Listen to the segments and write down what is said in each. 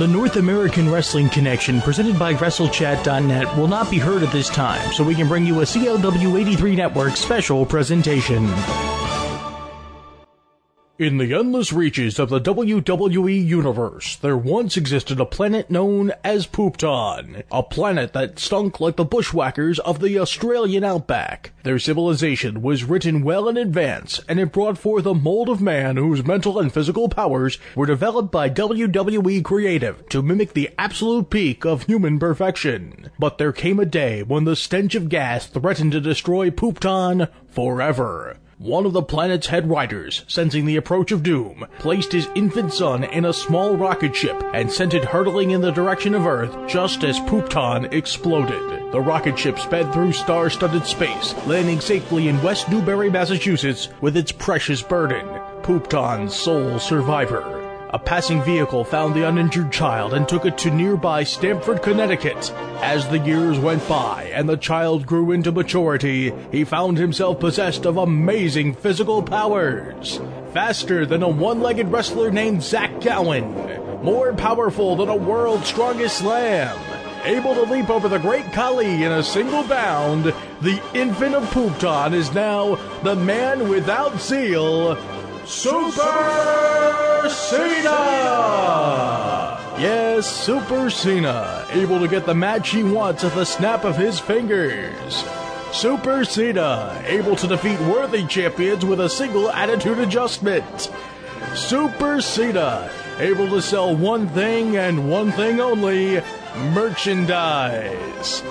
The North American Wrestling Connection, presented by WrestleChat.net, will not be heard at this time, so we can bring you a CLW 83 Network special presentation. In the endless reaches of the WWE Universe, there once existed a planet known as Poopton, a planet that stunk like the bushwhackers of the Australian outback. Their civilization was written well in advance, and it brought forth a mold of man whose mental and physical powers were developed by WWE Creative to mimic the absolute peak of human perfection. But there came a day when the stench of gas threatened to destroy Poopton forever. One of the planet's head writers, sensing the approach of doom, placed his infant son in a small rocket ship and sent it hurtling in the direction of Earth just as Poopton exploded. The rocket ship sped through star-studded space, landing safely in West Newbury, Massachusetts with its precious burden, Poopton's sole survivor. A passing vehicle found the uninjured child and took it to nearby Stamford, Connecticut. As the years went by and the child grew into maturity, he found himself possessed of amazing physical powers. Faster than a one-legged wrestler named Zach Gowen. More powerful than a world's strongest slam. Able to leap over the Great Khali in a single bound, the infant of Poopton is now the man without zeal, Super Cena! Yes, Super Cena, able to get the match he wants at the snap of his fingers. Super Cena, able to defeat worthy champions with a single attitude adjustment. Super Cena, able to sell one thing and one thing only, merchandise.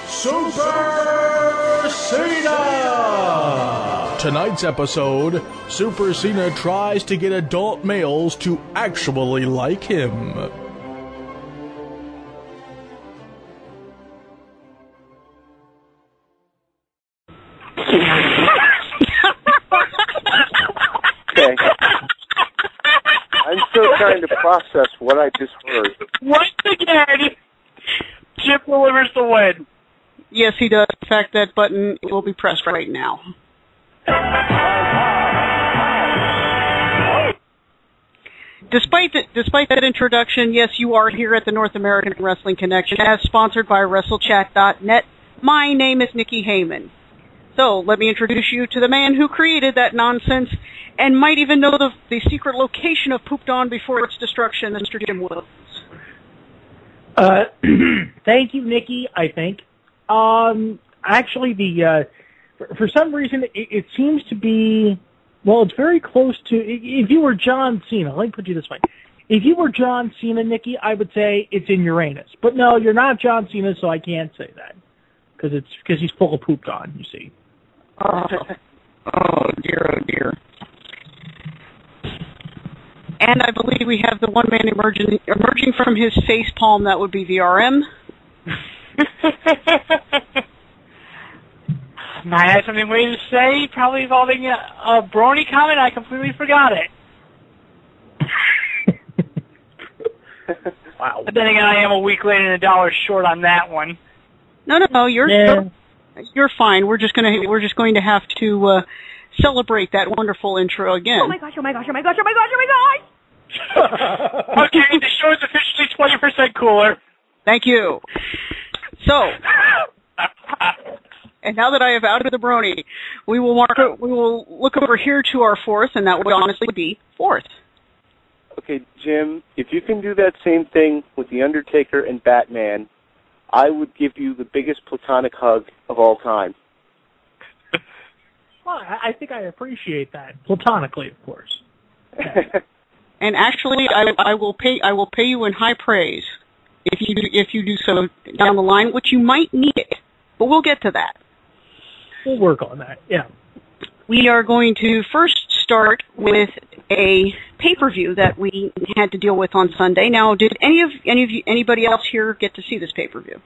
Super Cena! Tonight's episode, Super Cena tries to get adult males to actually like him. Okay. I'm still trying to process what I just heard. Once again, Chip delivers the win. Yes, he does. In fact, that button will be pressed right now. Despite that introduction, yes, you are here at the North American Wrestling Connection, as sponsored by WrestleChat.net. My name is Nikki Heyman. So, let me introduce you to the man who created that nonsense and might even know the secret location of Poopton before its destruction, Mr. Jim Williams. Thank you, Nikki, I think. Actually, for some reason, it seems to be, well, it's very close to, if you were John Cena, let me put you this way. If you were John Cena, Nikki, I would say it's in Uranus. But no, you're not John Cena, so I can't say that. Because he's full of pooped on, you see. Oh dear, oh dear. And I believe we have the one man emerging from his face palm, that would be VRM. I had something weird to say, probably involving a Brony comment. I completely forgot it. Wow. But then again, I am a week late and $1 short on that one. No, you're fine. We're just going to have to celebrate that wonderful intro again. Oh my gosh. Okay, the show is officially 20% cooler. Thank you. So, and now that I have outed the Brony, we will look over here to our fourth, and that would honestly be fourth. Okay, Jim, if you can do that same thing with The Undertaker and Batman, I would give you the biggest platonic hug of all time. Well, I think I appreciate that. Platonically, of course. And actually, I will pay you in high praise if you do so down the line, which you might need it, but we'll get to that. We'll work on that. Yeah. We are going to first start with a pay-per-view that we had to deal with on Sunday. Now, did anybody else here get to see this pay-per-view?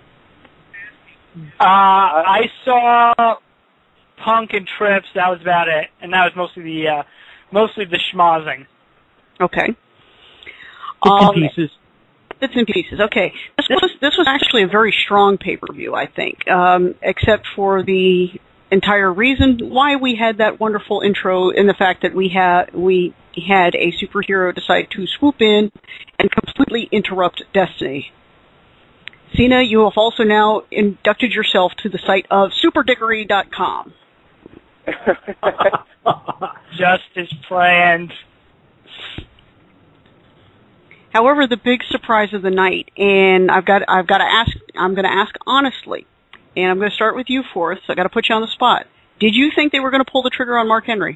I saw Punk and Trips. That was about it, and that was mostly the schmozzing. Okay. Bits and pieces. Bits and pieces. Okay. This was actually a very strong pay-per-view, I think, except for the entire reason why we had that wonderful intro in the fact that we had a superhero decide to swoop in and completely interrupt destiny. Cena, you have also now inducted yourself to the site of superdickery.com. Just as planned. However, the big surprise of the night, and I'm going to ask honestly, and I'm going to start with you, Forth. I got to put you on the spot. Did you think they were going to pull the trigger on Mark Henry?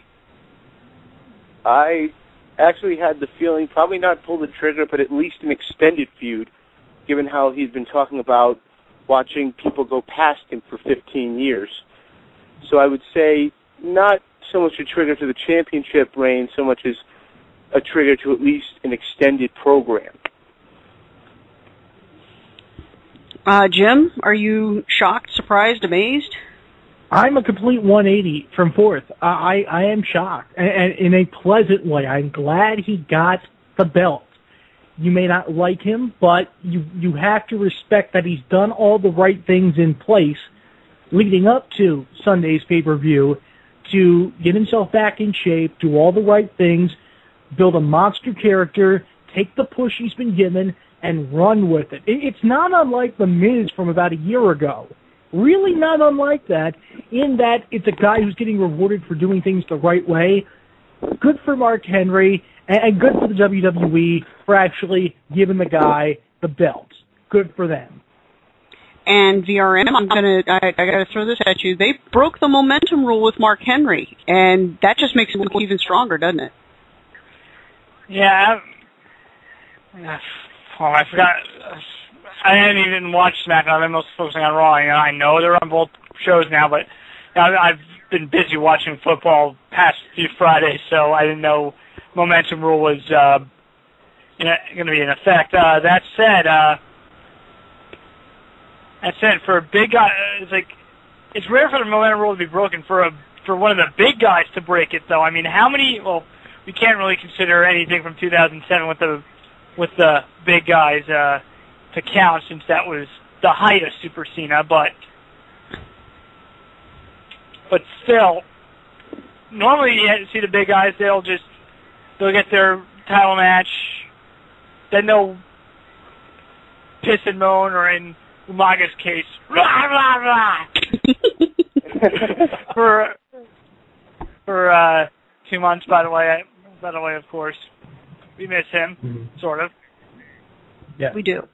I actually had the feeling, probably not pull the trigger, but at least an extended feud, given how he's been talking about watching people go past him for 15 years. So I would say not so much a trigger to the championship reign, so much as a trigger to at least an extended program. Jim, are you shocked, surprised, amazed? I'm a complete 180 from Forth. I am shocked, and in a pleasant way. I'm glad he got the belt. You may not like him, but you have to respect that he's done all the right things in place leading up to Sunday's pay-per-view to get himself back in shape, do all the right things, build a monster character, take the push he's been given, and run with it. It's not unlike The Miz from about a year ago. Really not unlike that, in that it's a guy who's getting rewarded for doing things the right way. Good for Mark Henry, and good for the WWE for actually giving the guy the belt. Good for them. And VRM, I gotta throw this at you. They broke the momentum rule with Mark Henry, and that just makes him look even stronger, doesn't it? Yeah. I forgot. I didn't even watch SmackDown. I've been mostly focusing on Raw. And I know they're on both shows now, but I've been busy watching football past few Fridays, so I didn't know momentum rule was going to be in effect. That said, for a big guy, it's rare for the momentum rule to be broken. For one of the big guys to break it, though. I mean, how many? Well, we can't really consider anything from 2007 with the big guys to count, since that was the height of Super Cena. But still, normally you see the big guys. They'll get their title match, then they'll piss and moan, or in Umaga's case, rah rah rah. for 2 months. By the way, of course, we miss him, sort of. Yeah, we do.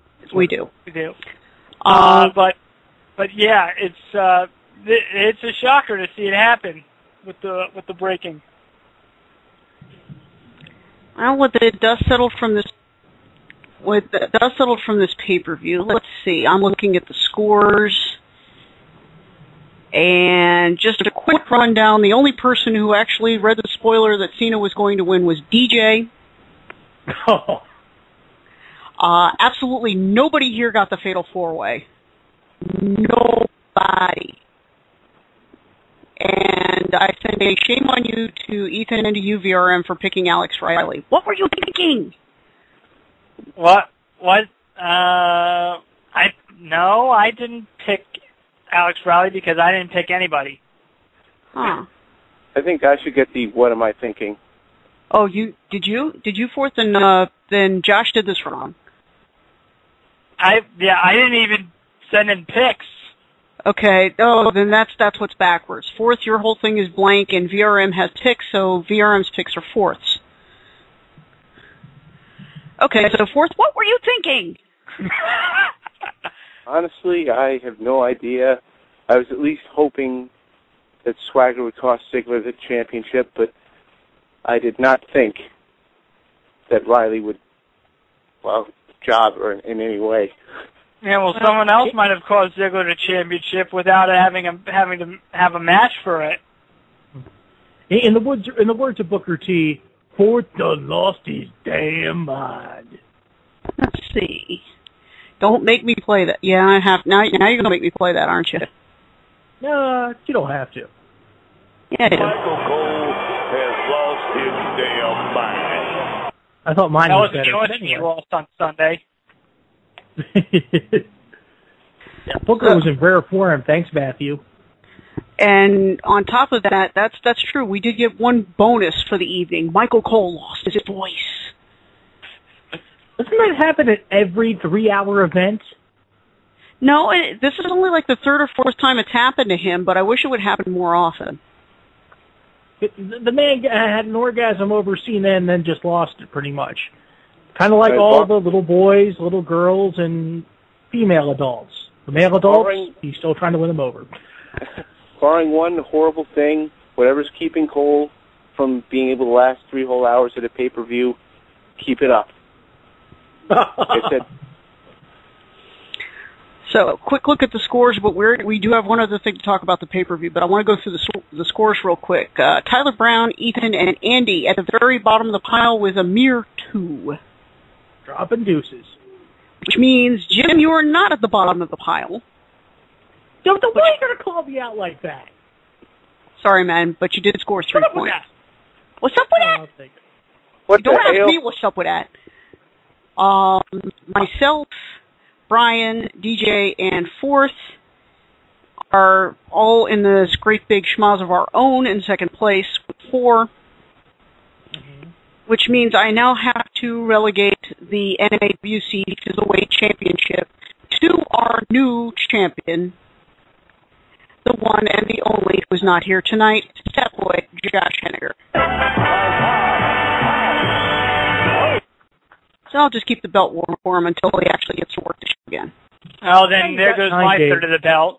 But yeah, it's a shocker to see it happen with the breaking. Well, with the dust settled from this pay-per-view, let's see. I'm looking at the scores, and just a quick rundown. The only person who actually read the spoiler that Cena was going to win was DJ. Absolutely nobody here got the Fatal 4-Way. Nobody. And I send a shame on you to Ethan and to you, VRM, for picking Alex Riley. What were you thinking? What? I didn't pick Alex Riley because I didn't pick anybody. Huh. I think I should get the what am I thinking. Oh, did you Forth? Then Josh did this wrong. I didn't even send in picks. Okay. Oh, then that's what's backwards. Forth, your whole thing is blank, and VRM has picks, so VRM's picks are Forth's. Okay, so Forth, what were you thinking? Honestly, I have no idea. I was at least hoping that Swagger would cost Ziggler the championship, but I did not think that Riley would, job her in any way. Yeah, well, someone else might have caused Ziggler the championship without having to have a match for it. In the words of Booker T, Forth done lost his damn mind. Let's see. Don't make me play that. Yeah, I have. Now you're going to make me play that, aren't you? No, you don't have to. Yeah, I do. Michael Cole has lost his damn mind. I thought mine was better. That was the only lost on Sunday. Yeah, Booker was in rare form. Thanks, Matthew. And on top of that, that's true. We did get one bonus for the evening. Michael Cole lost his voice. Doesn't that happen at every 3-hour event? No, this is only like the third or fourth time it's happened to him, but I wish it would happen more often. The man had an orgasm over CNN and then just lost it pretty much. Kind of like all the little boys, little girls, and female adults. The male adults, he's still trying to win them over. Barring one horrible thing, whatever's keeping Cole from being able to last 3 whole hours at a pay-per-view, keep it up. Like I said. So, quick look at the scores, but we do have one other thing to talk about the pay-per-view, but I want to go through the scores real quick. Tyler Brown, Ethan, and Andy at the very bottom of the pile with a mere 2. Dropping deuces. Which means, Jim, you are not at the bottom of the pile. Why are you going to call me out like that? Sorry, man, but you did score 3 points. What's up with that? Don't ask me what's up with that. Myself, Brian, DJ, and Fourth are all in this great big schmoz of our own in second place with 4, which means I now have to relegate the NAWC Cruiserweight Championship to our new champion, the one and the only who's not here tonight, Stat Boy Josh Henniger. So I'll just keep the belt warm for him until he actually gets to work the show again. Oh, then there goes my third of the belt.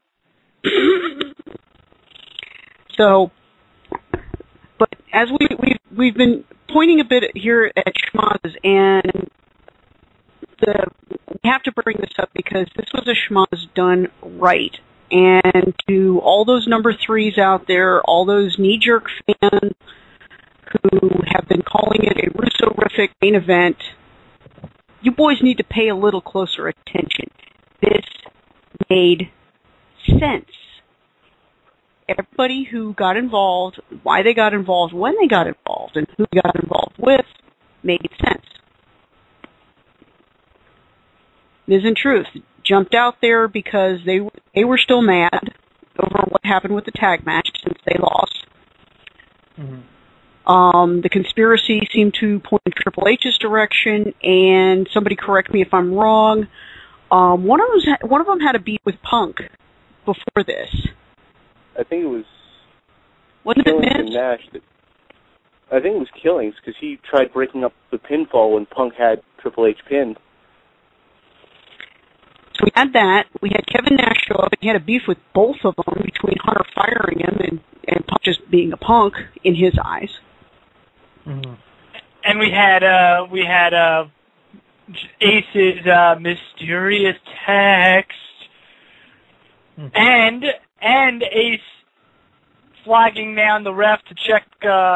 So, but as we've been pointing a bit here at schmoz, and we have to bring this up because this was a schmoz done right. And to all those number 3s out there, all those knee-jerk fans who have been calling it a Russo-rific main event, you boys need to pay a little closer attention. This made sense. Everybody who got involved, why they got involved, when they got involved, and who they got involved with made sense. Miz and Truth jumped out there because they were still mad over what happened with the tag match since they lost. The conspiracy seemed to point in Triple H's direction, and somebody correct me if I'm wrong. One of them had a beef with Punk before this. I think it was Wasn't it Killings Miz? and Nash. I think it was Killings because he tried breaking up the pinfall when Punk had Triple H pinned. So we had that. We had Kevin Nash show up, and he had a beef with both of them between Hunter firing him and Punk just being a punk in his eyes. And we had Ace's mysterious text, and Ace flagging down the ref to check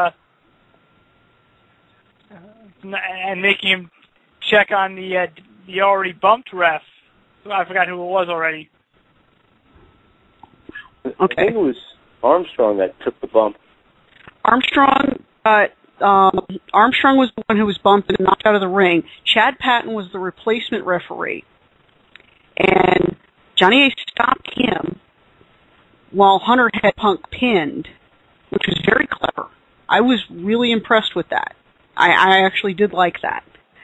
and making him check on the already bumped ref. I forgot who it was already. Okay. I think it was Armstrong that took the bump. Armstrong was the one who was bumped and knocked out of the ring. Chad Patton was the replacement referee. And Johnny Ace stopped him while Hunter had Punk pinned, which was very clever. I was really impressed with that. I actually did like that.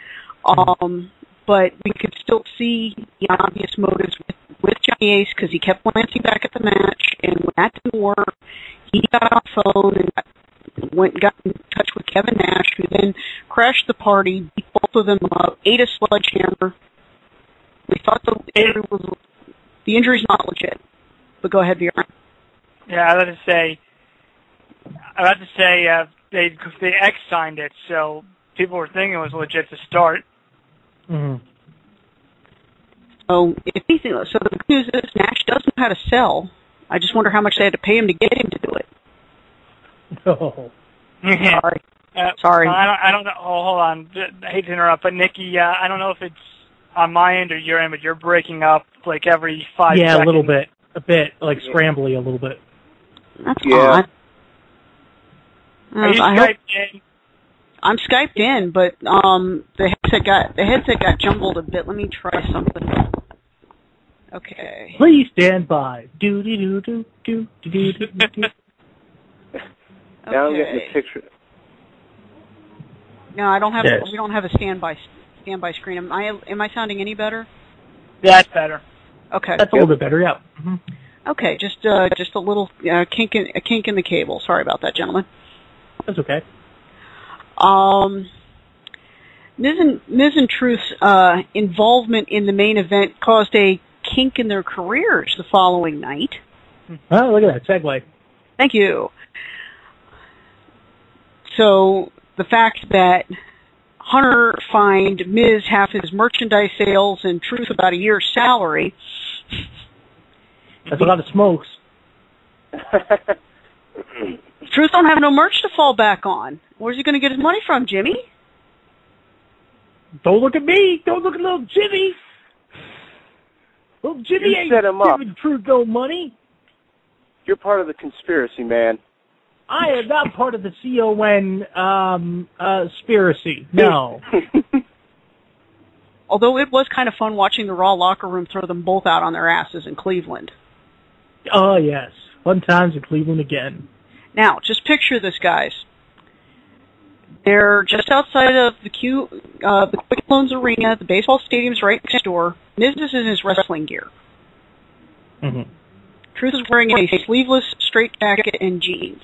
But we could still see the obvious motives with Johnny Ace because he kept glancing back at the match, and when that didn't work, he got on the phone and got in touch with Kevin Nash, who then crashed the party, beat both of them up, ate a sledgehammer. We thought the injury's not legit. But go ahead, Bjorn. Yeah, I was about to say they X signed it, so people were thinking it was legit to start. So if anything, so the good news is Nash does know how to sell. I just wonder how much they had to pay him to get him to do it. Oh. Sorry. Sorry. I don't know. Oh, hold on. I hate to interrupt, but Nikki, I don't know if it's on my end or your end, but you're breaking up like every 5 seconds. Yeah, a little bit. A bit, like scrambly a little bit. That's odd. Are you Skyped in? I'm Skyped in, but the headset got jumbled a bit. Let me try something. Okay. Please stand by. Do do do do do do do do. Now I'm getting the picture. No, I don't have. We don't have a standby. standby screen. Am I sounding any better? That's better. Okay. That's a little bit better, yeah. Mm-hmm. Okay, just a little kink in the cable. Sorry about that, gentlemen. That's okay. Miz and Truth's involvement in the main event caused a kink in their careers the following night. Oh, look at that segue. Thank you. So the fact that Hunter fined Miz half his merchandise sales and Truth about a year's salary. That's a lot of smokes. Truth don't have no merch to fall back on. Where's he going to get his money from, Jimmy? Don't look at me. Don't look at little Jimmy. Little Jimmy You ain't set him up. giving Truth no money. You're part of the conspiracy, man. I am not part of the conspiracy. No. Although it was kind of fun watching the Raw locker room throw them both out on their asses in Cleveland. Oh, yes. Fun times in Cleveland again. Now, just picture this, guys. They're just outside of the Quick Loans Arena. The baseball stadium's right next door. Miz is in his wrestling gear. Mm-hmm. Truth is wearing a sleeveless straight jacket and jeans.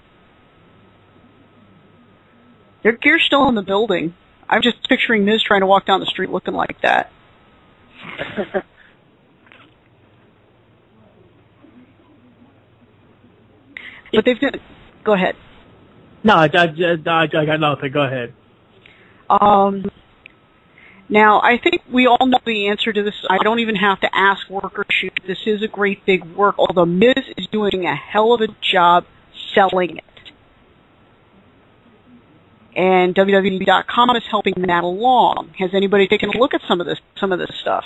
Their gear's still in the building. I'm just picturing Miz trying to walk down the street looking like that. But they've got... Go ahead. No, I got nothing. Go ahead. Now, I think we all know the answer to this. I don't even have to ask Work or Shoot. This is a great big work, although Miz is doing a hell of a job selling it. And WWE.com is helping that along. Has anybody taken a look at some of this stuff?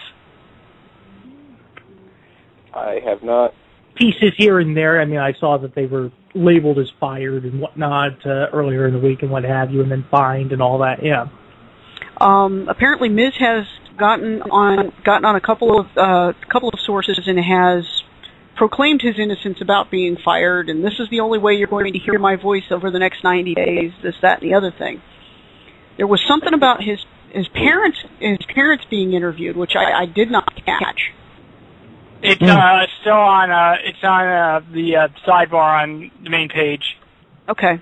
I have not. Pieces here and there. I mean, I saw that they were labeled as fired and whatnot earlier in the week and what have you, and then fined and all that. Yeah. Apparently, Miz has gotten on a couple of sources and has proclaimed his innocence about being fired. And this is the only way you're going to hear my voice over the next 90 days. This, that, and the other thing. There was something about his parents being interviewed, which I did not catch. It's still on. It's on the sidebar on the main page. Okay.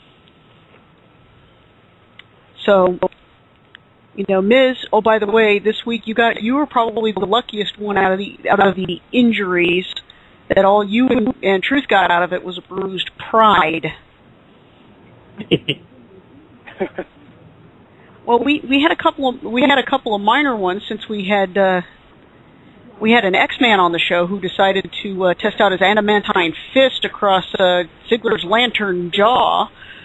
So, you know, Miz. Oh, by the way, this week you were probably the luckiest one out of the injuries. That all you and Truth got out of it was a bruised pride. Well, we had a couple of minor ones since we had an X-Man on the show who decided to test out his adamantine fist across Ziggler's lantern jaw.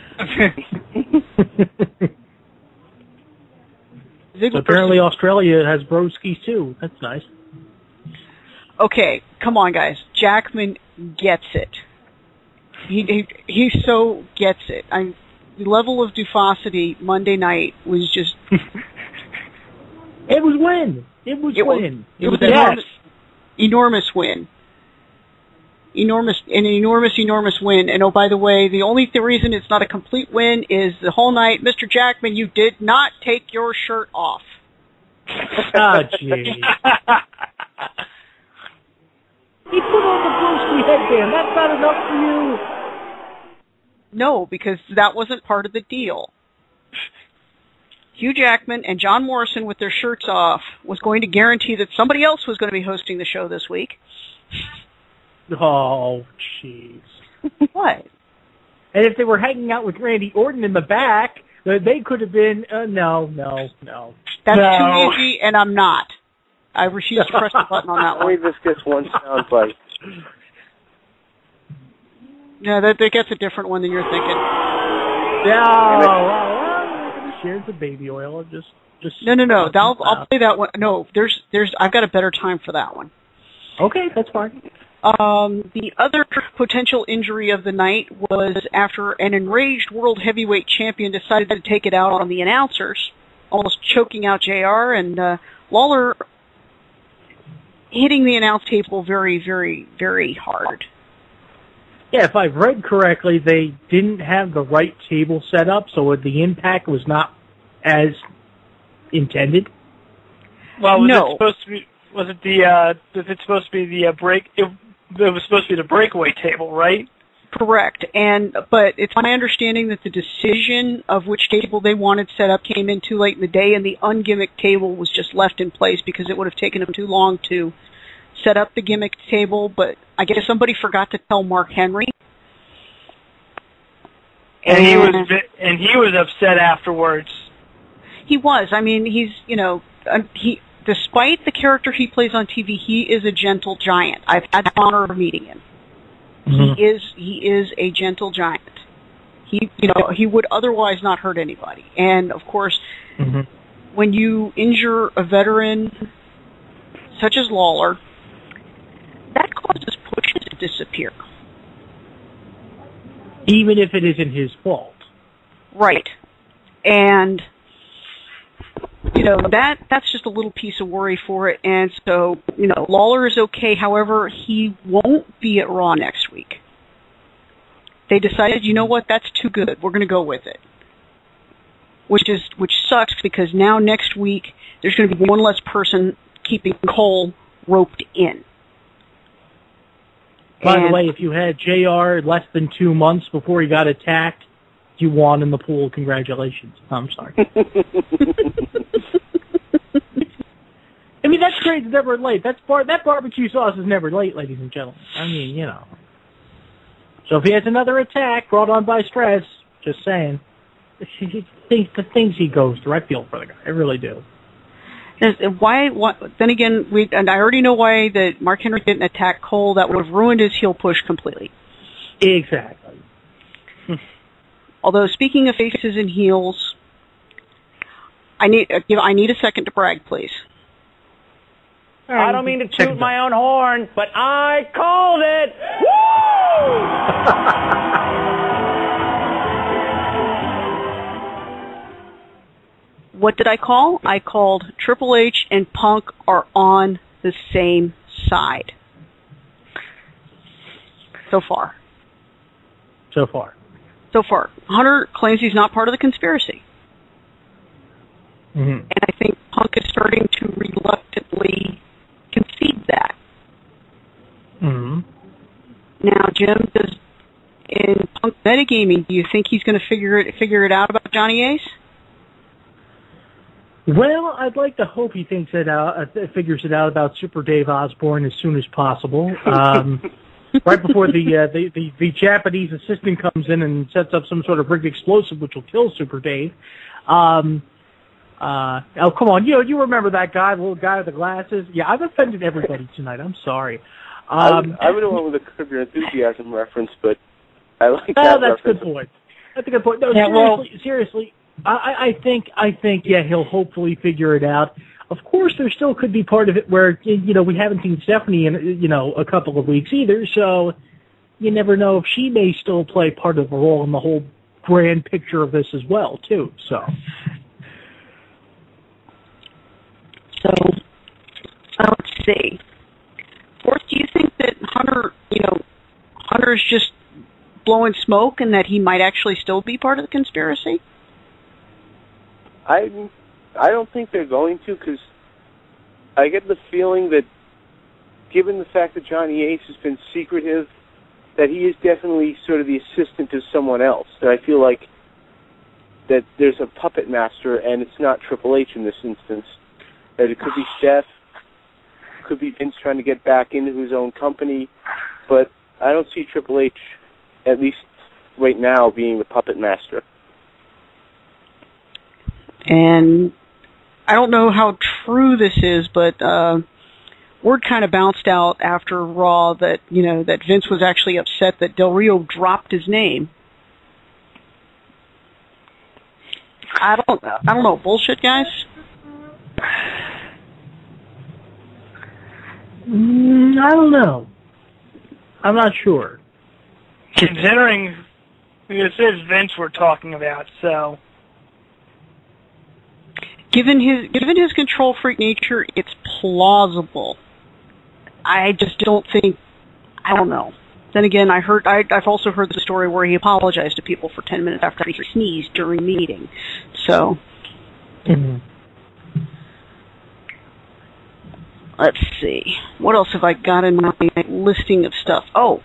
So apparently Australia has broskies too. That's nice. Okay, come on, guys. Jackman gets it. He so gets it. The level of dufosity Monday night was just... It was win. It was an enormous win. Enormous win. And oh, by the way, the only reason it's not a complete win is the whole night, Mr. Jackman, you did not take your shirt off. Oh, jeez. He put on the broski headband. That's not enough for you. No, because that wasn't part of the deal. Hugh Jackman and John Morrison with their shirts off was going to guarantee that somebody else was going to be hosting the show this week. Oh, jeez. What? And if they were hanging out with Randy Orton in the back, they could have been, no. That's too easy, and I'm not. I refuse to press the button on that one. Only this gets one sound bite. No, that gets a different one than you're thinking. Shares the baby oil. Just No. I'll play that one. No, I've got a better time for that one. Okay, that's fine. The other potential injury of the night was after an enraged world heavyweight champion decided to take it out on the announcers, almost choking out JR, and Lawler hitting the announce table very, very, very hard. Yeah, if I've read correctly, they didn't have the right table set up, so the impact was not as intended? Well, No. Was it supposed to be the break? It was supposed to be the breakaway table, right? Correct. But it's my understanding that the decision of which table they wanted set up came in too late in the day, and the ungimmicked table was just left in place because it would have taken them too long to set up the gimmicked table. But I guess somebody forgot to tell Mark Henry. And he was upset afterwards. He was. I mean, despite the character he plays on TV, he is a gentle giant. I've had the honor of meeting him. Mm-hmm. He is a gentle giant. He would otherwise not hurt anybody. And of course, when you injure a veteran such as Lawler, that causes pushes to disappear. Even if it isn't his fault. Right. And that's just a little piece of worry for it. And so, Lawler is okay. However, he won't be at Raw next week. They decided, you know what, that's too good. We're going to go with it. Which sucks because now next week there's going to be one less person keeping Cole roped in. By the way, if you had JR less than 2 months before he got attacked, you won in the pool. Congratulations. I'm sorry. I mean, that's great. It's never late. That barbecue sauce is never late, ladies and gentlemen. I mean, So if he has another attack brought on by stress, just saying, the things he goes through, I feel for the guy. I really do. Why? Then again, and I already know why that Mark Henry didn't attack Cole. That would have ruined his heel push completely. Exactly. Although, speaking of faces and heels, I need a second to brag, please. I don't mean to toot my own horn, but I called it! Woo! What did I call? I called Triple H and Punk are on the same side. So far. Hunter claims he's not part of the conspiracy. Mm-hmm. And I think Punk is starting to reluctantly concede that. Mm-hmm. Now, Jim, in Punk metagaming, do you think he's going to figure it out about Johnny Ace? Well, I'd like to hope he figures it out about Super Dave Osborne as soon as possible. Right before the Japanese assistant comes in and sets up some sort of rigged explosive which will kill Super Dave. Oh, come on. You remember that guy, the little guy with the glasses? Yeah, I've offended everybody tonight. I'm sorry. I would have went with a Curb Your Enthusiasm reference, but I like that reference. That's a good point. That's a good point. No, seriously, I think, yeah, he'll hopefully figure it out. Of course, there still could be part of it where, we haven't seen Stephanie in, a couple of weeks either, so you never know if she may still play part of a role in the whole grand picture of this as well, too, so. So, let's see. Fourth, do you think that Hunter's just blowing smoke and that he might actually still be part of the conspiracy? I don't think they're going to, because I get the feeling that, given the fact that Johnny Ace has been secretive, that he is definitely sort of the assistant to someone else. That I feel like that there's a puppet master, and it's not Triple H in this instance. That it could be Steph, could be Vince trying to get back into his own company, but I don't see Triple H, at least right now, being the puppet master. And I don't know how true this is, but word kind of bounced out after Raw that that Vince was actually upset that Del Rio dropped his name. I don't know. Bullshit, guys. I don't know. I'm not sure. Considering this is Vince we're talking about, so. Given his control freak nature, it's plausible. I just don't think. I don't know. Then again, I've also heard the story where he apologized to people for 10 minutes after he sneezed during the meeting. So. Mm-hmm. Let's see. What else have I got in my listing of stuff? Oh.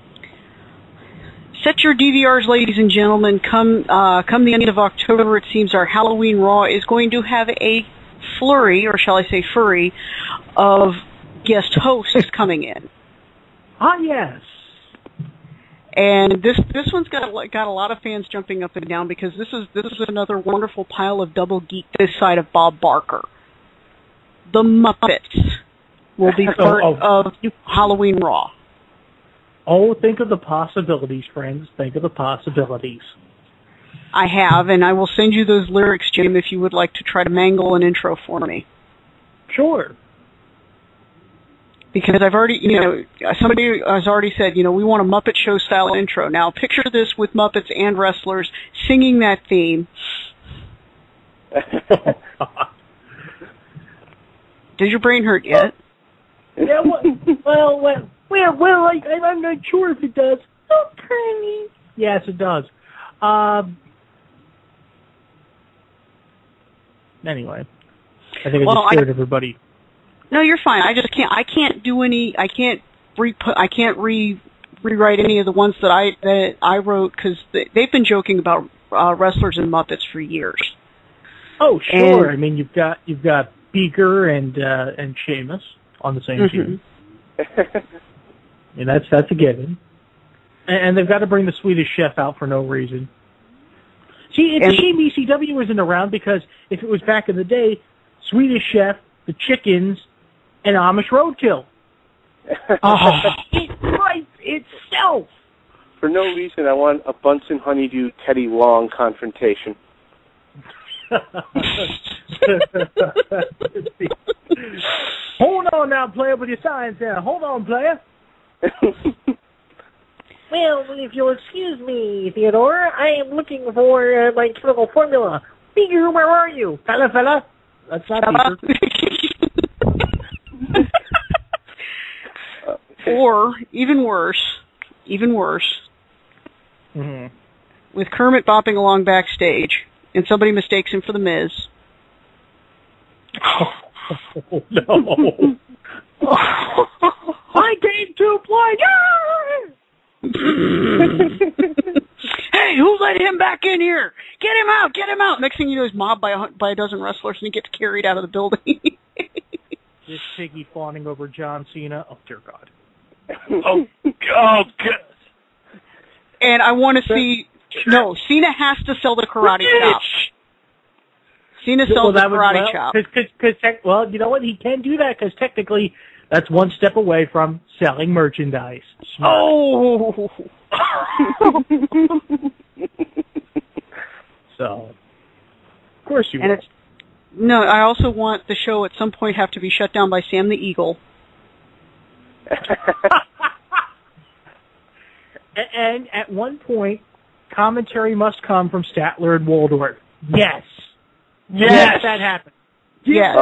Set your DVRs, ladies and gentlemen. Come the end of October, it seems our Halloween Raw is going to have a flurry, or shall I say furry, of guest hosts coming in. Ah, yes. And this one's got a lot of fans jumping up and down because this is another wonderful pile of double geek this side of Bob Barker. The Muppets will be part of Halloween Raw. Oh, think of the possibilities, friends. Think of the possibilities. I have, and I will send you those lyrics, Jim, if you would like to try to mangle an intro for me. Sure. Because I've already, somebody has already said, we want a Muppet Show style intro. Now, picture this with Muppets and wrestlers singing that theme. Does your brain hurt yet? Yeah, well, I'm not sure if it does. Okay. Yes, it does. Anyway, I think I just scared everybody. No, you're fine. I just can't. I can't do any. I can't rewrite any of the ones that I wrote because they've been joking about wrestlers and Muppets for years. Oh, sure. And, I mean, you've got Beaker and Sheamus on the same team. And that's a given. And they've got to bring the Swedish Chef out for no reason. See, it's a shame ECW isn't around because if it was back in the day, Swedish Chef, the Chickens, and Amish Roadkill. It writes itself. For no reason, I want a Bunsen Honeydew Teddy Long confrontation. Hold on now, player, with your signs there. Hold on, player. Well, if you'll excuse me, Theodore, I am looking for my chemical formula. Beaker, where are you? Fella. That's not Beaker. Or, even worse, with Kermit bopping along backstage, and somebody mistakes him for the Miz. Oh, no. I came to play. Hey, who let him back in here? Get him out. Next thing you know, he's mobbed by a dozen wrestlers, and he gets carried out of the building. This piggy fawning over John Cena. Oh, dear God. Oh, God. And I want to see... No, Cena has to sell the karate chop. Cena sells the karate chop. Well, you know what? He can do that because technically that's one step away from selling merchandise. Smart. Oh! So, of course you will. No, I also want the show at some point have to be shut down by Sam the Eagle. And at one point, commentary must come from Statler and Waldorf. Yes, that happened. Yes.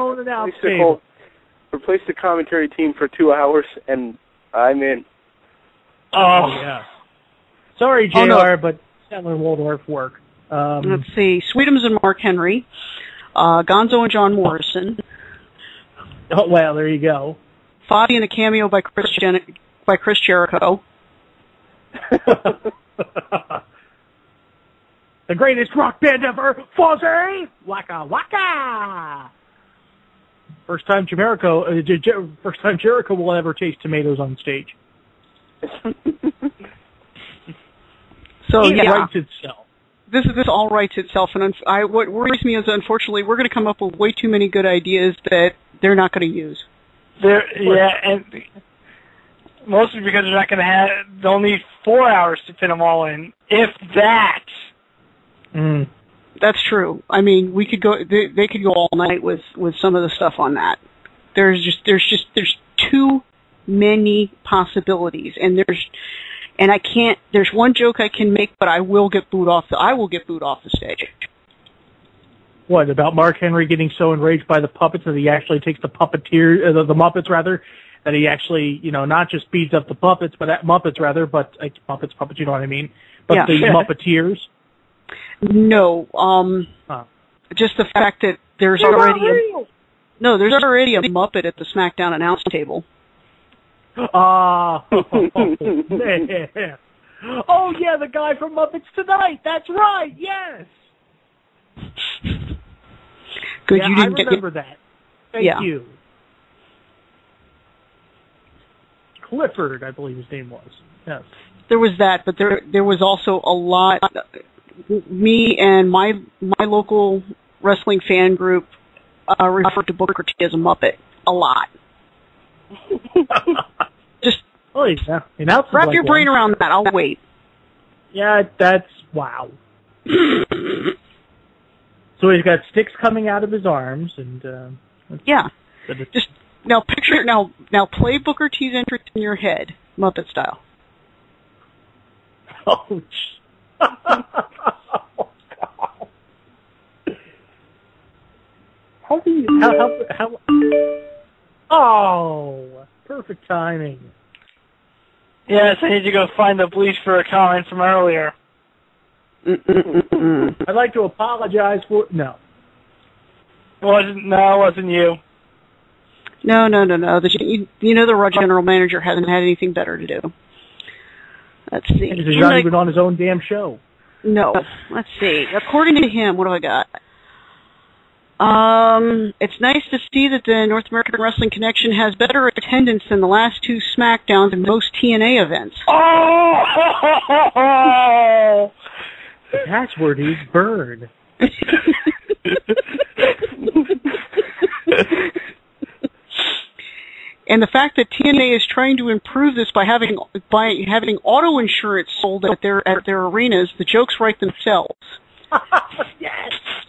Replace the commentary team for 2 hours, and I'm in. Oh, yeah. Sorry, JR, but Statler and Waldorf work. Let's see. Sweetums and Mark Henry. Gonzo and John Morrison. Oh, well, there you go. Fabi and a cameo by Chris Jericho. The greatest rock band ever, Fozzy! Waka waka! First time Jericho will ever taste tomatoes on stage. So it writes itself. This all writes itself, and what worries me is, unfortunately, we're going to come up with way too many good ideas that they're not going to use. And mostly because they're not going to have. They'll need 4 hours to fit them all in, if that. That's true. I mean, we could go. They could go all night with some of the stuff on that. There's too many possibilities, and I can't. There's one joke I can make, but I will get booed off the stage. What about Mark Henry getting so enraged by the puppets that he actually takes the Muppets rather, that he actually not just beats up the puppets, but Muppets, puppets, you know what I mean? But the Muppeteers. No, just the fact that there's already No, there's already a Muppet at the SmackDown announce table. Oh, man. Oh, yeah, the guy from Muppets Tonight. That's right, yes. Good, yeah, you didn't I remember that. Thank you. Clifford, I believe his name was. Yes. There was that, but there was also a lot. Me and my local wrestling fan group referred to Booker T as a Muppet a lot. Just wrap your brain around that. I'll wait. Yeah, that's wow. So he's got sticks coming out of his arms, and yeah. Just now picture now play Booker T's entrance in your head, Muppet style. Ouch. Oh, God. How oh, perfect timing. Yes, I need to go find the bleach for a comment from earlier. I'd like to apologize for no. It wasn't you. No. The Raw general manager hasn't had anything better to do. Let's see. He's not even on his own damn show. No. Let's see. According to him, what do I got? It's nice to see that the North American Wrestling Connection has better attendance than the last two SmackDowns and most TNA events. Oh! The password is bird. And the fact that TNA is trying to improve this by having auto insurance sold at their arenas, the jokes write themselves. Yes.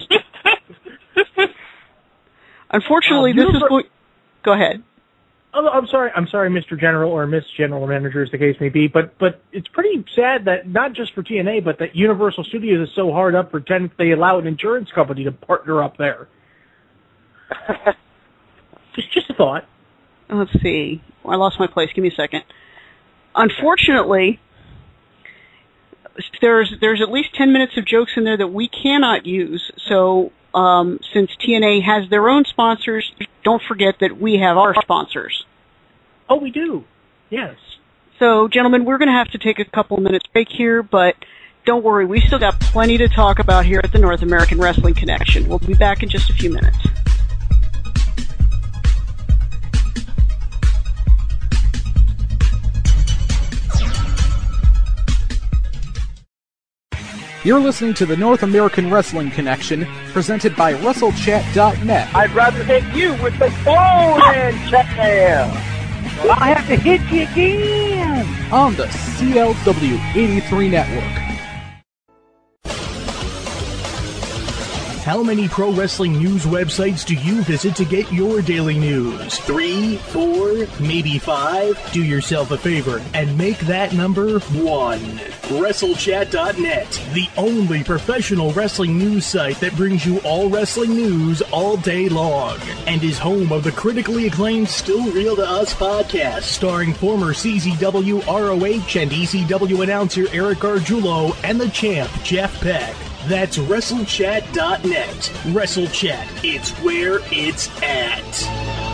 Unfortunately, this is going. Go ahead. Oh, I'm sorry, Mr. General or Miss General Manager, as the case may be, but it's pretty sad that not just for TNA, but that Universal Studios is so hard up for they allow an insurance company to partner up there. just a thought. Let's see. I lost my place. Give me a second. Unfortunately, there's at least 10 minutes of jokes in there that we cannot use. So since TNA has their own sponsors, don't forget that we have our sponsors. Oh, we do. Yes. So, gentlemen, we're going to have to take a couple minutes break here, but don't worry, we still got plenty to talk about here at the North American Wrestling Connection. We'll be back in just a few minutes. You're listening to the North American Wrestling Connection, presented by WrestleChat.net. I'd rather hit you with the clothing chair. Well, I have to hit you again. On the CLW 83 Network. How many pro wrestling news websites do you visit to get your daily news? 3, 4, maybe 5? Do yourself a favor and make that number 1. WrestleChat.net, the only professional wrestling news site that brings you all wrestling news all day long, and is home of the critically acclaimed Still Real to Us podcast, starring former CZW, ROH, and ECW announcer Eric Gargiulo and the champ Jeff Beck. That's WrestleChat.net. WrestleChat, it's where it's at.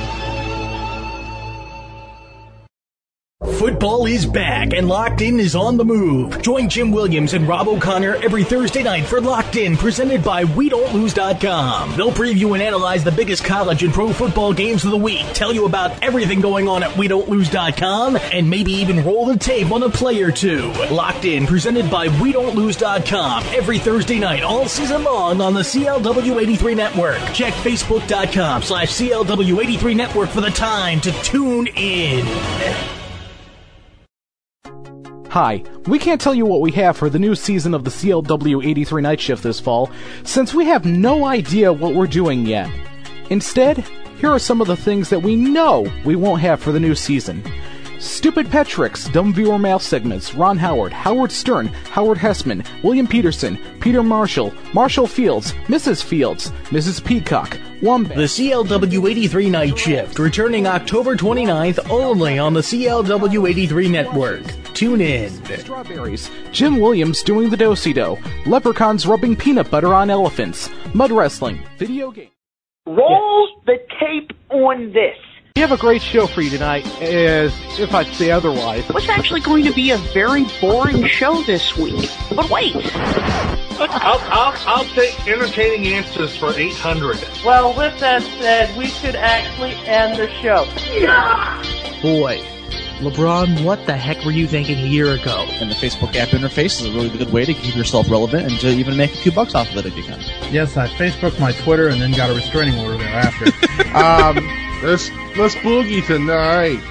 Football is back, and Locked In is on the move. Join Jim Williams and Rob O'Connor every Thursday night for Locked In, presented by WeDon'tLose.com. They'll preview and analyze the biggest college and pro football games of the week, tell you about everything going on at WeDon'tLose.com, and maybe even roll the tape on a play or two. Locked In, presented by WeDon'tLose.com, every Thursday night, all season long on the CLW83 Network. Check Facebook.com/CLW83 Network for the time to tune in. Hi, we can't tell you what we have for the new season of the CLW 83 Night Shift this fall, since we have no idea what we're doing yet. Instead, here are some of the things that we know we won't have for the new season. Stupid Pet Tricks, Dumb Viewer Mail segments, Ron Howard, Howard Stern, Howard Hessman, William Peterson, Peter Marshall, Marshall Fields, Mrs. Fields, Mrs. Peacock, Wombat. The CLW 83 Night Shift, returning October 29th only on the CLW 83 Network. Tune in. Strawberries, Jim Williams doing the do-si-do, Leprechauns rubbing peanut butter on elephants, Mud Wrestling, Video Game. Roll the tape on this. We have a great show for you tonight, as if I'd say otherwise. It was actually going to be a very boring show this week. But wait. I'll take entertaining answers for 800. Well, with that said, we should actually end the show. Boy, LeBron, what the heck were you thinking a year ago? And the Facebook app interface is a really good way to keep yourself relevant and to even make a few bucks off of it if you can. Yes, I Facebooked my Twitter and then got a restraining order thereafter. Let's boogie tonight.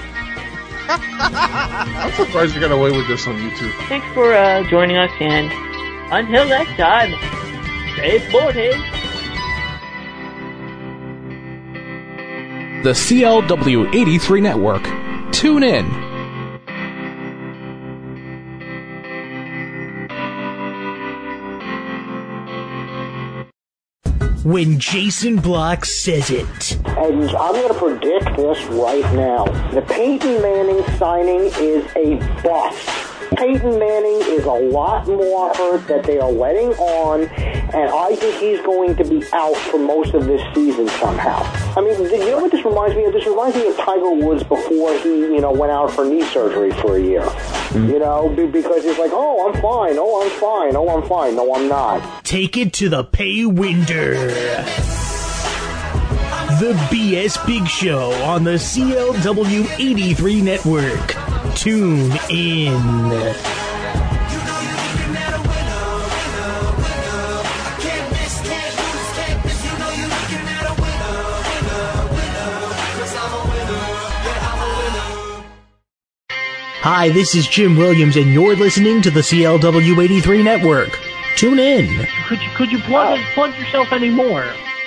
I'm surprised you got away with this on YouTube. Thanks for joining us, and until next time, stay sporty. The CLW 83 Network. Tune in. When Jason Block says it. And I'm going to predict this right now. The Peyton Manning signing is a bust. Peyton Manning is a lot more hurt that they are letting on, and I think he's going to be out for most of this season somehow. I mean, you know what this reminds me of? This reminds me of Tiger Woods before he, went out for knee surgery for a year. Because he's like, oh, I'm fine, oh, I'm fine, oh, I'm fine, no, I'm not. Take it to the pay window. The BS Big Show on the CLW 83 Network. Tune in. Hi, this is Jim Williams, and you're listening to the CLW 83 Network. Tune in. Could you plug yourself anymore?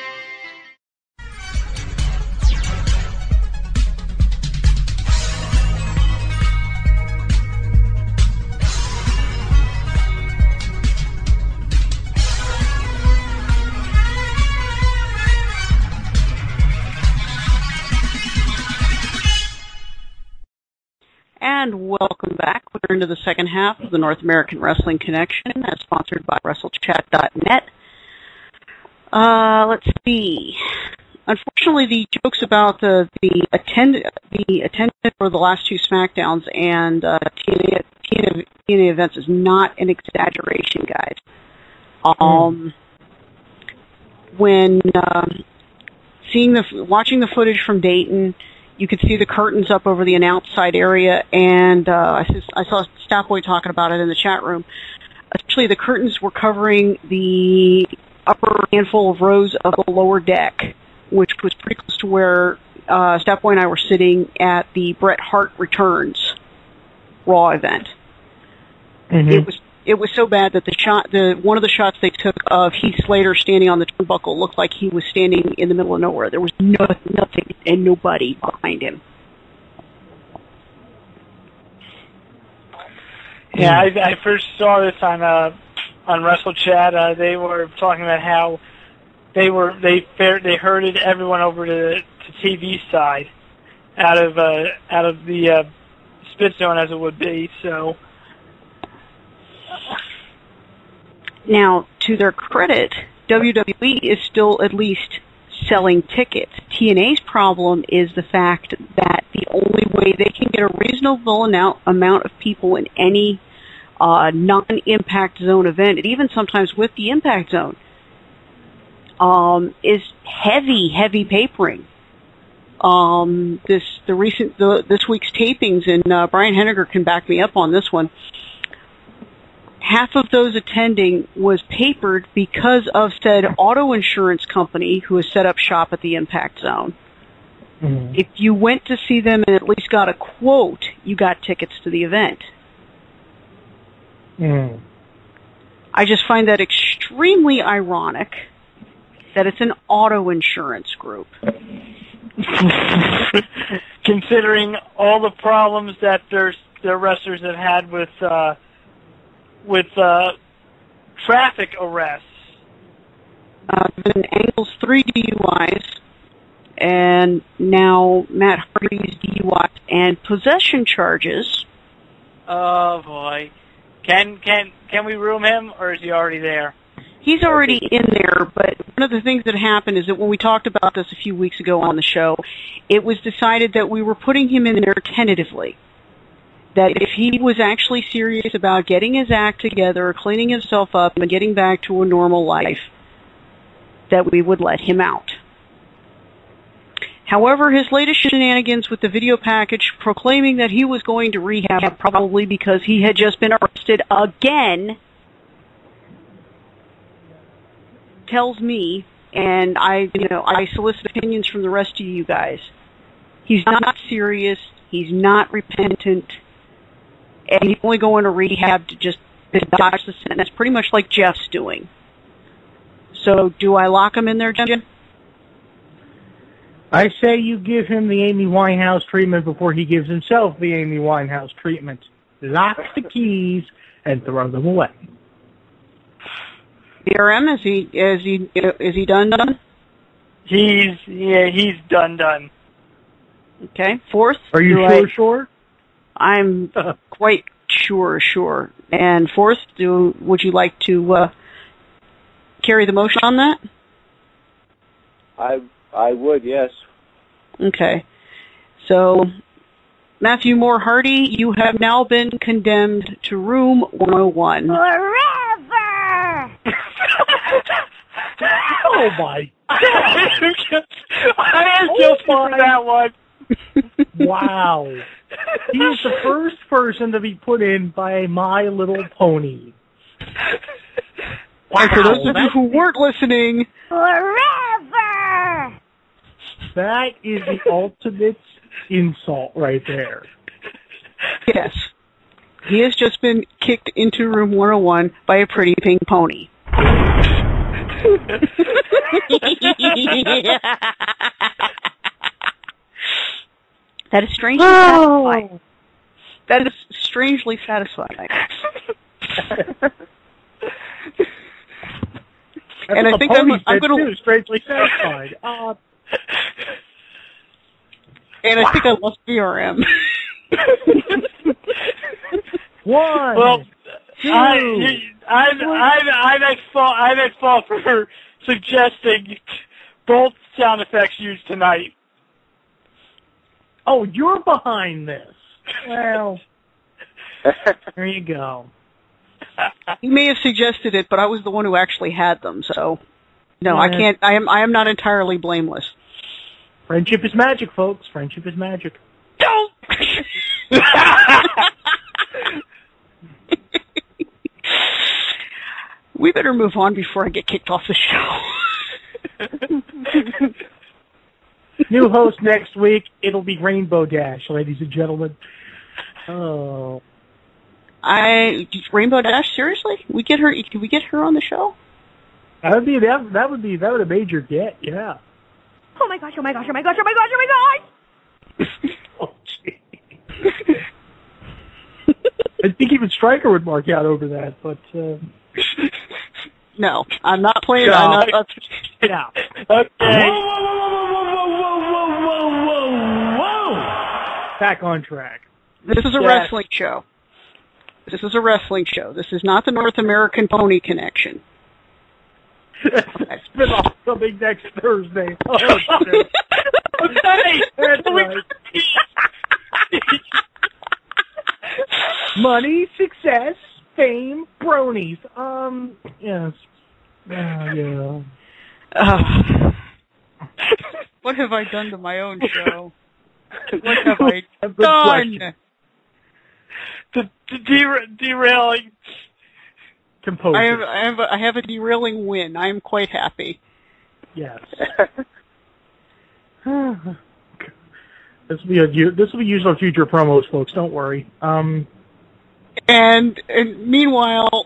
And welcome back. We're into the second half of the North American Wrestling Connection, as sponsored by WrestleChat.net. Let's see. Unfortunately, the jokes about the attendance for the last two SmackDowns and TNA events is not an exaggeration, guys. When watching the footage from Dayton, you could see the curtains up over the announce side area, and I saw Staffboy talking about it in the chat room. Essentially, the curtains were covering the upper handful of rows of the lower deck, which was pretty close to where Staffboy and I were sitting at the Bret Hart Returns Raw event. Mm-hmm. It was so bad that one of the shots they took of Heath Slater standing on the turnbuckle looked like he was standing in the middle of nowhere. There was nothing and nobody behind him. Yeah, I first saw this on WrestleChat. They were talking about how they herded everyone over to TV side out of the spit zone, as it would be. So. Now, to their credit, WWE is still at least selling tickets. TNA's problem is the fact that the only way they can get a reasonable amount of people in any non-Impact Zone event, and even sometimes with the Impact Zone, is heavy papering. This week's tapings, and Brian Henniger can back me up on this one. Half of those attending was papered because of said auto insurance company who has set up shop at the Impact Zone. Mm-hmm. If you went to see them and at least got a quote, you got tickets to the event. Mm. I just find that extremely ironic that it's an auto insurance group. Considering all the problems that their wrestlers have had with traffic arrests. Been Angle's 3 DUIs, and now Matt Hardy's DUIs and possession charges. Oh boy, can we room him, or is he already there? He's already in there, but one of the things that happened is that when we talked about this a few weeks ago on the show, it was decided that we were putting him in there tentatively. That if he was actually serious about getting his act together, cleaning himself up, and getting back to a normal life, that we would let him out. However, his latest shenanigans with the video package proclaiming that he was going to rehab probably because he had just been arrested again tells me, and I solicit opinions from the rest of you guys, he's not serious, he's not repentant, and he's only going to rehab to just dodge the sentence, pretty much like Jeff's doing. So, do I lock him in there, Jim? I say you give him the Amy Winehouse treatment before he gives himself the Amy Winehouse treatment. Lock the keys and throw them away. DRM, is he done? He's done. Okay. Fourth? Are you sure? I'm quite sure. And fourth, would you like to carry the motion on that? I would, yes. Okay. So, Matthew Moore Hardy, you have now been condemned to room 101. Forever! Oh my God! I am guilty for that one. Wow. He's the first person to be put in by My Little Pony. Wow. And for those of you who weren't listening, Forever! That is the ultimate insult right there. Yes. He has just been kicked into room 101 by a pretty pink pony. That is strangely satisfying. That is strangely satisfying. And I think I'm going to strangely satisfied. And I think I lost VRM. One. Well, two. I'm at fault for suggesting both sound effects used tonight. Oh, you're behind this. Well, there you go. He may have suggested it, but I was the one who actually had them, so no, I can't. I am not entirely blameless. Friendship is magic, folks. Friendship is magic. Don't. We better move on before I get kicked off the show. New host next week. It'll be Rainbow Dash, ladies and gentlemen. Oh. Rainbow Dash, seriously? Can we get her on the show? That would a major get, yeah. Oh my gosh, oh my gosh, oh my gosh, oh my gosh, oh my gosh! Oh, gee. I think even Stryker would mark out over that, but, no, I'm not playing. No. I'm not. Yeah. Okay. Whoa! Back on track. This is a wrestling show. This is a wrestling show. This is not the North American Pony Connection. Spin-off coming next Thursday. Oh, okay. That's right. Money, success, fame, bronies. Yes. Yeah. What have I done to my own show? What have I done? The derailing. Composure. I have a derailing win. I am quite happy. Yes. This will be used on future promos, folks. Don't worry. And meanwhile,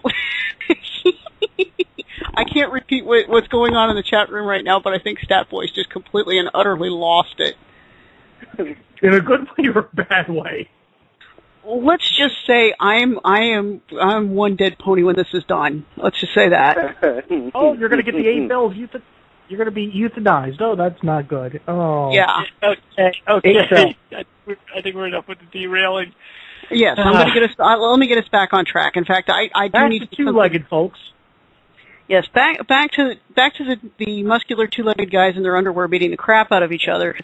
I can't repeat what's going on in the chat room right now, but I think Stat Boy's just completely and utterly lost it. In a good way or a bad way? Let's just say I'm one dead pony when this is done. Let's just say that. Oh, you're going to get the 8 bells. You're going to be euthanized. Oh, that's not good. Oh. Yeah. Okay. I think we're enough with the derailing. Yes, I'm going to get us. Let me get us back on track. In fact, I do need to two-legged folks. Yes, back to the muscular two-legged guys in their underwear beating the crap out of each other.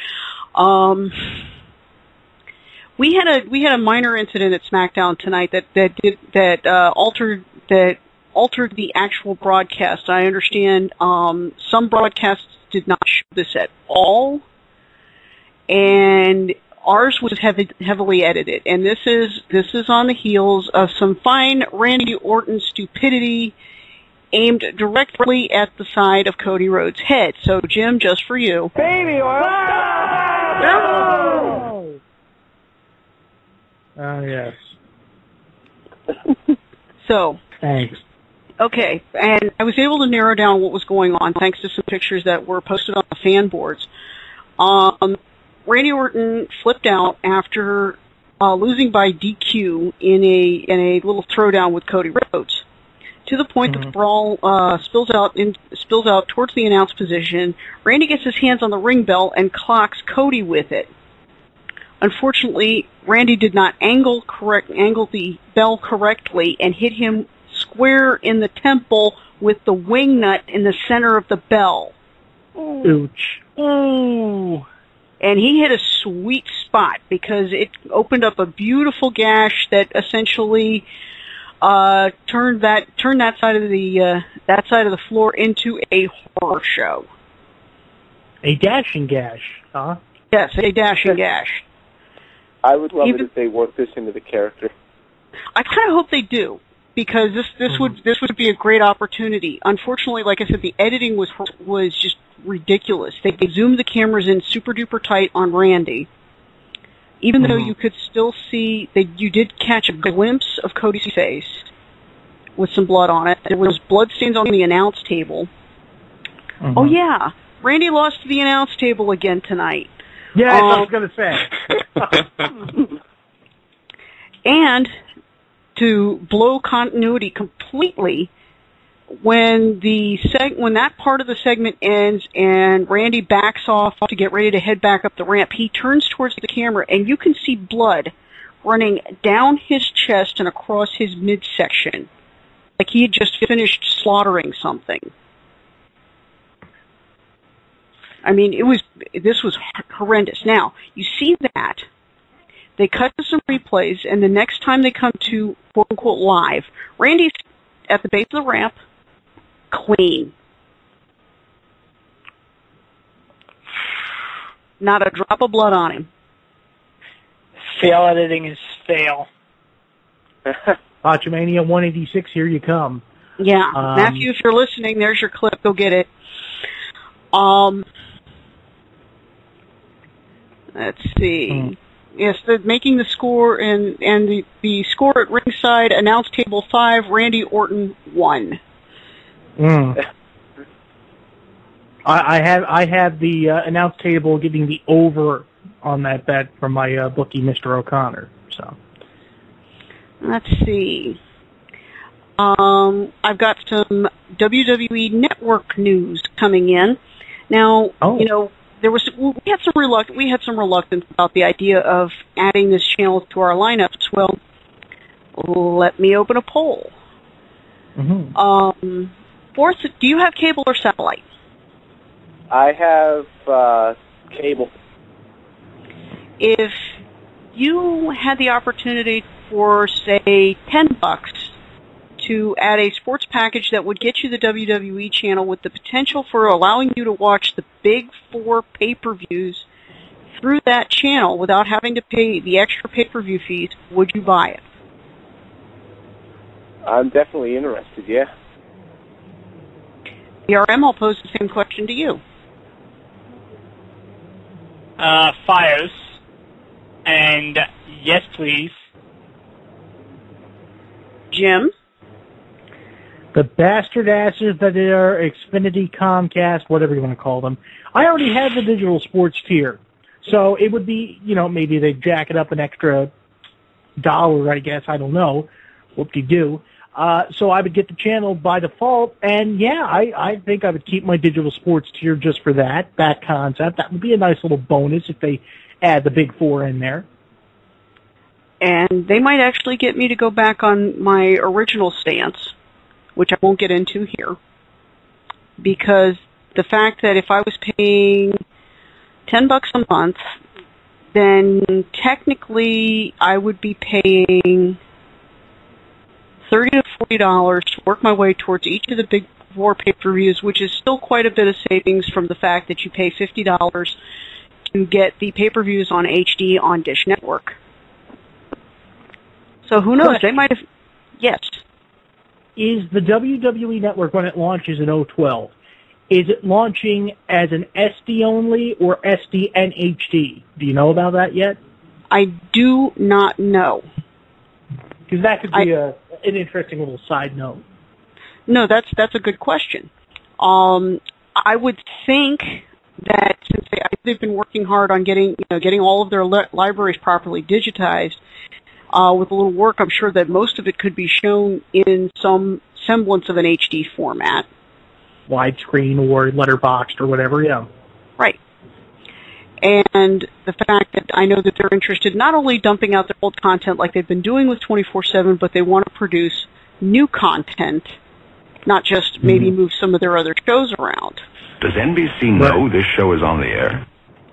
We had a minor incident at SmackDown tonight that altered the actual broadcast. I understand some broadcasts did not show this at all, and ours was heavily edited. And this is on the heels of some fine Randy Orton stupidity aimed directly at the side of Cody Rhodes' head. So, Jim, just for you. Baby oil. No! Oh, yes. So. Thanks. Okay, and I was able to narrow down what was going on thanks to some pictures that were posted on the fan boards. Randy Orton flipped out after losing by DQ in a little throwdown with Cody Rhodes, to the point that the brawl spills out towards the announce position. Randy gets his hands on the ring bell and clocks Cody with it. Unfortunately, Randy did not angle the bell correctly and hit him square in the temple with the wing nut in the center of the bell. Ouch. Ooh. And he hit a sweet spot because it opened up a beautiful gash that essentially turned that side of the floor into a horror show. A dashing gash, huh? Yes, a dashing gash. I would love it if they worked this into the character. I kind of hope they do, because this would be a great opportunity. Unfortunately, like I said, the editing was just ridiculous. They zoomed the cameras in super duper tight on Randy, even though you could still see that you did catch a glimpse of Cody's face with some blood on it. There was blood stains on the announce table. Oh yeah, Randy lost to the announce table again tonight. Yeah, I was going to say. And to blow continuity completely, when that part of the segment ends and Randy backs off to get ready to head back up the ramp, he turns towards the camera and you can see blood running down his chest and across his midsection, like he had just finished slaughtering something. I mean, this was horrendous. Now, you see that. They cut to some replays, and the next time they come to quote-unquote live, Randy's at the base of the ramp, clean. Not a drop of blood on him. Fail editing is fail. Botchamania 186, here you come. Yeah. Matthew, if you're listening, there's your clip. Go get it. Let's see. Yes, making the score and the score at ringside, announce table 5, Randy Orton 1. I have the announce table getting the over on that bet from my bookie, Mr. O'Connor. So let's see. I've got some WWE Network news coming in. Now, you know, we had some reluctance about the idea of adding this channel to our lineups. Well, let me open a poll. Fourth, do you have cable or satellite? I have cable. If you had the opportunity for, say, $10 to add a sports package that would get you the WWE channel with the potential for allowing you to watch the big 4 pay-per-views through that channel without having to pay the extra pay-per-view fees, would you buy it? I'm definitely interested, yeah. BRM, I'll pose the same question to you. Fios. And yes, please. Jim? The bastard asses that are Xfinity, Comcast, whatever you want to call them. I already have the digital sports tier. So it would be, you know, maybe they jack it up an extra $1, I guess, I don't know. Whoop-de-doo. So I would get the channel by default, and yeah, I think I would keep my digital sports tier just for that concept. That would be a nice little bonus if they add the big 4 in there. And they might actually get me to go back on my original stance, which I won't get into here. because the fact that if I was paying $10 a month, then technically I would be paying $30 to $40 to work my way towards each of the big four pay-per-views, which is still quite a bit of savings from the fact that you pay $50 to get the pay-per-views on HD on Dish Network. So who knows? They might have... Yes. Is the WWE Network, when it launches in 2012, is it launching as an SD only or SD and HD? Do you know about that yet? I do not know. Because that could be an interesting little side note. No, that's a good question. I would think that since they've been working hard on getting all of their libraries properly digitized, with a little work, I'm sure that most of it could be shown in some semblance of an HD format. Widescreen or letterboxed or whatever, yeah. Right. And the fact that I know that they're interested not only dumping out their old content like they've been doing with 24/7, but they want to produce new content, not just maybe move some of their other shows around. Does NBC know this show is on the air?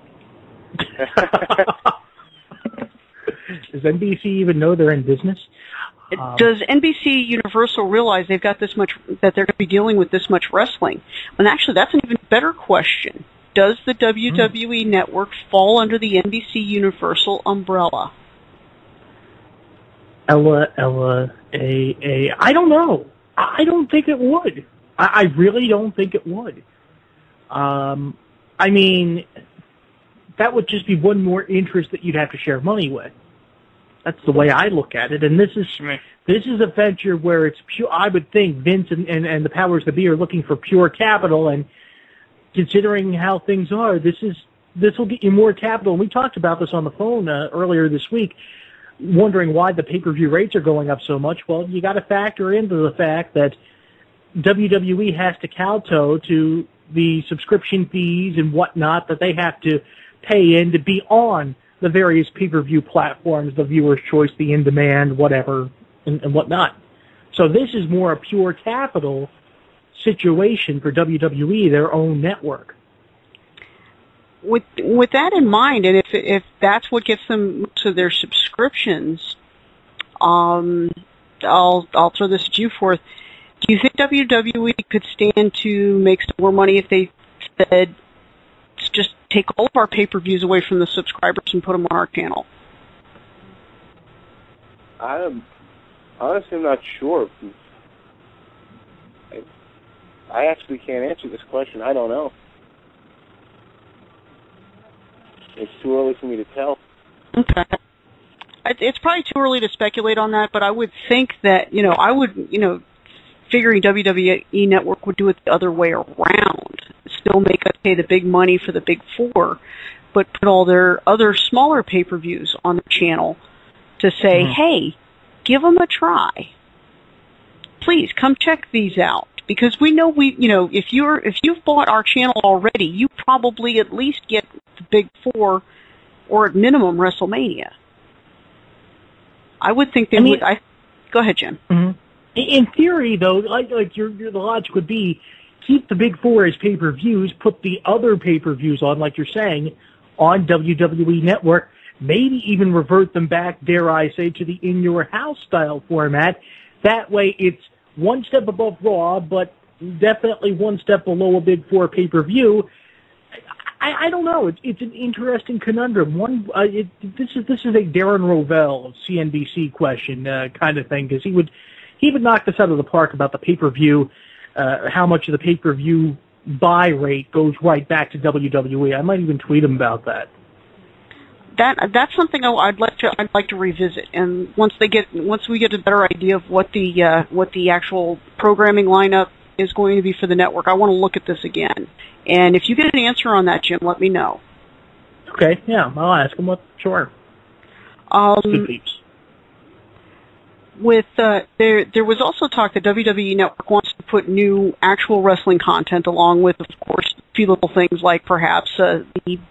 Does NBC even know they're in business? Does NBC Universal realize they've got this much, that they're going to be dealing with this much wrestling? And actually, that's an even better question. Does the WWE Network fall under the NBC Universal umbrella? I don't know. I don't think it would. I really don't think it would. I mean, that would just be one more interest that you'd have to share money with. That's the way I look at it. And this is a venture where it's pure. I would think Vince and the powers that be are looking for pure capital, and considering how things are, this will get you more capital. And we talked about this on the phone earlier this week, wondering why the pay-per-view rates are going up so much. Well, you got to factor into the fact that WWE has to kowtow to the subscription fees and whatnot that they have to pay in to be on the various pay-per-view platforms, the viewer's choice, the in-demand, whatever, and whatnot. So this is more a pure capital situation for WWE, their own network. With that in mind, and if that's what gets them to their subscriptions, I'll throw this at you forth. Do you think WWE could stand to make some more money if they said, just take all of our pay-per-views away from the subscribers and put them on our channel? I'm not sure. I actually can't answer this question. I don't know. It's too early for me to tell. Okay. It's probably too early to speculate on that, but I would think that, figuring WWE Network would do it the other way around. Still make us pay the big money for the big four, but put all their other smaller pay-per-views on the channel to say, hey, give them a try. Please come check these out. Because we know if you've bought our channel already, you probably at least get the big four, or at minimum WrestleMania. I would think they would. Go ahead, Jim. Mm-hmm. In theory, though, like the logic would be, keep the big four as pay-per-views, put the other pay-per-views on, like you're saying, on WWE Network. Maybe even revert them back, dare I say, to the in-your-house style format. That way, it's one step above Raw, but definitely one step below a big four pay-per-view. I don't know. It's an interesting conundrum. This is a Darren Rovell of CNBC question kind of thing, because he would knock this out of the park about the pay-per-view, how much of the pay-per-view buy rate goes right back to WWE. I might even tweet him about that. That's something I'd like to revisit, and once we get a better idea of what the actual programming lineup is going to be for the network, I want to look at this again. And if you get an answer on that, Jim, let me know. Okay, yeah, I'll ask him. Sure. Good peeps. With there was also talk that WWE Network wants to put new actual wrestling content along with, of course, a few little things like perhaps the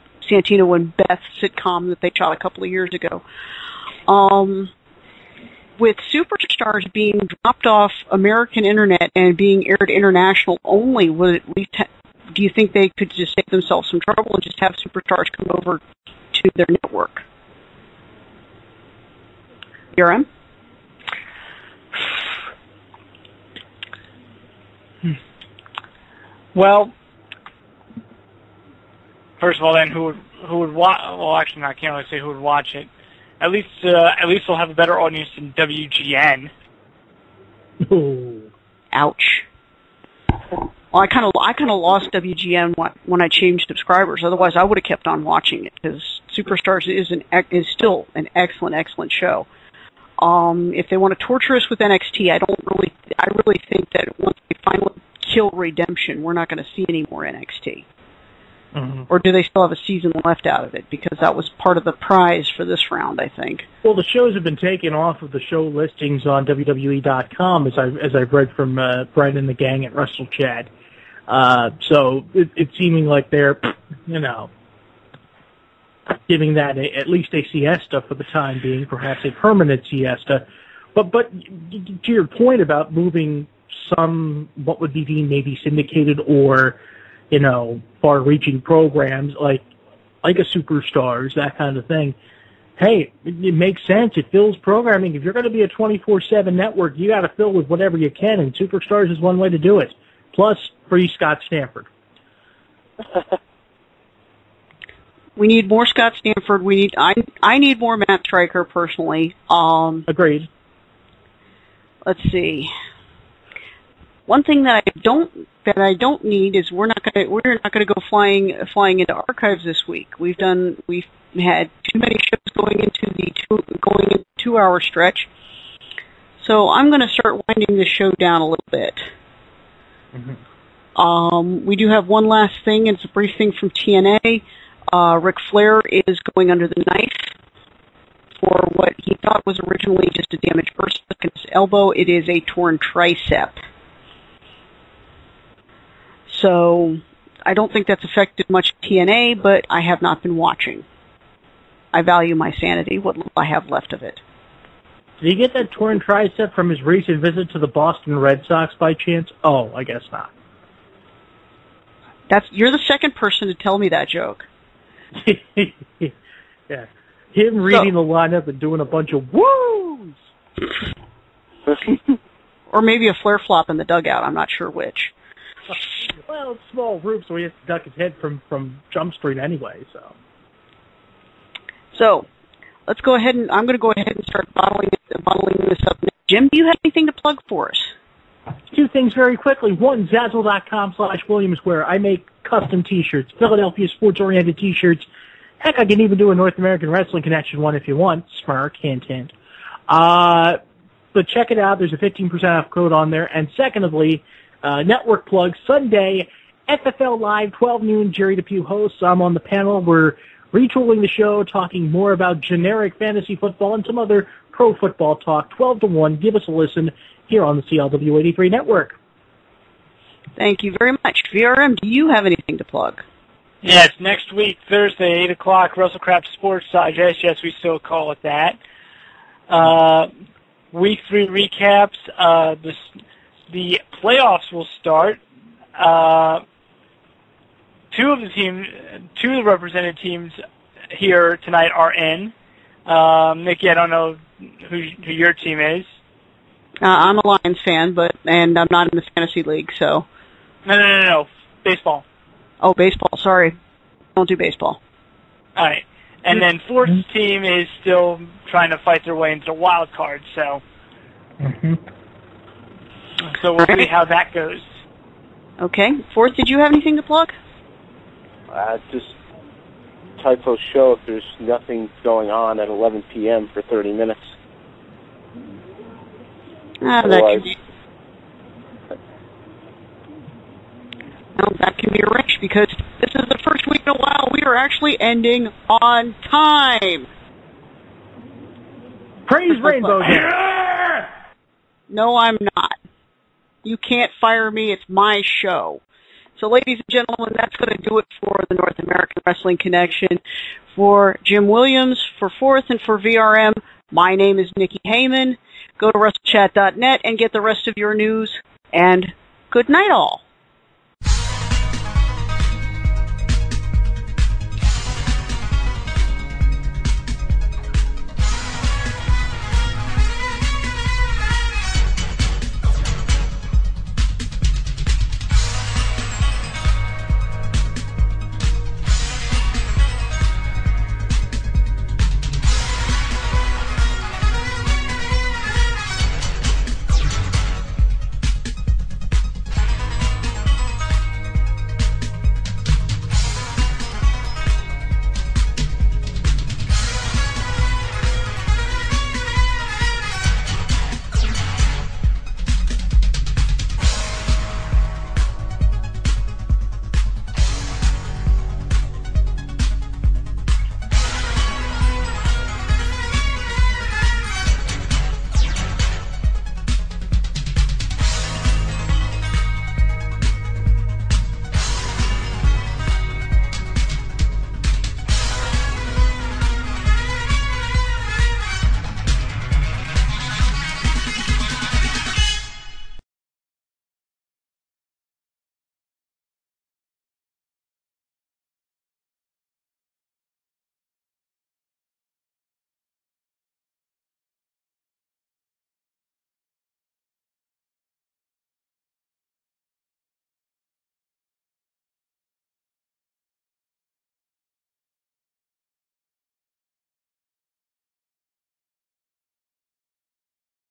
Santino and Beth sitcom that they shot a couple of years ago. with Superstars being dropped off American internet and being aired international only, would at least do you think they could just save themselves some trouble and just have Superstars come over to their network? VRM? Well, first of all, then who would watch? Well, actually, I can't really say who would watch it. At least they'll have a better audience than WGN. Ooh. Ouch. Well, I kind of lost WGN when I changed subscribers. Otherwise, I would have kept on watching it because Superstars is still an excellent show. If they want to torture us with NXT, I really think that once they finally kill Redemption, we're not going to see any more NXT. Mm-hmm. Or do they still have a season left out of it? Because that was part of the prize for this round, I think. Well, the shows have been taken off of the show listings on WWE.com, as I've read from Brian and the gang at WrestleChat. So it's seeming like they're, giving that at least a siesta for the time being, perhaps a permanent siesta. But to your point about moving some what would be deemed maybe syndicated or far-reaching programs like a Superstars, that kind of thing. Hey, it makes sense. It fills programming. If you're going to be a 24/7 network, you got to fill with whatever you can, and Superstars is one way to do it. Plus, free Scott Stanford. We need more Scott Stanford. I need more Matt Stryker personally. Agreed. Let's see. One thing that I don't need is we're not gonna go flying into archives this week. We've had too many shows going into the 2-hour stretch. So I'm going to start winding this show down a little bit. Mm-hmm. We do have one last thing. It's a brief thing from TNA. Ric Flair is going under the knife for what he thought was originally just a damaged burst in his elbow. It is a torn tricep. So I don't think that's affected much TNA, but I have not been watching. I value my sanity, what little I have left of it. Did he get that torn tricep from his recent visit to the Boston Red Sox by chance? Oh, I guess not. You're the second person to tell me that joke. Yeah. Him reading the lineup and doing a bunch of woos! Or maybe a flare flop in the dugout, I'm not sure which. Well, it's a small roof, so he has to duck his head from Jump Street anyway, so. So, let's go ahead and I'm going to go ahead and start bottling this up. Jim, do you have anything to plug for us? Two things very quickly. One, Zazzle.com/WilliamsWear. I make custom T-shirts, Philadelphia sports-oriented T-shirts. Heck, I can even do a North American Wrestling Connection one if you want. Smirk, hint, hint. But check it out. There's a 15% off code on there. And secondly, network plug, Sunday, FFL Live, 12 noon, Jerry Depew hosts. I'm on the panel. We're retooling the show, talking more about generic fantasy football and some other pro football talk. 12 to 1. Give us a listen here on the CLW 83 network. Thank you very much. VRM, do you have anything to plug? Yes, next week, Thursday, 8 o'clock, WrestleCraft Sports Digest. Yes, we still call it that. Week 3 recaps. The playoffs will start. Two of the represented teams here tonight are in. Nikki, I don't know who your team is. I'm a Lions fan, and I'm not in the fantasy league, so. No. Baseball. Oh, baseball. Sorry. Don't do baseball. All right. And then fourth team is still trying to fight their way into the wild card, so. Mm-hmm. So we'll see how that goes. Okay. Fourth, did you have anything to plug? Just Typo show if there's nothing going on at 11 p.m. for 30 minutes. That can be arranged because this is the first week in a while we are actually ending on time. Praise Rainbow Day! No, I'm not. You can't fire me. It's my show. So, ladies and gentlemen, that's going to do it for the North American Wrestling Connection. For Jim Williams, for Fourth, and for VRM, my name is Nikki Heyman. Go to WrestleChat.net and get the rest of your news. And good night, all.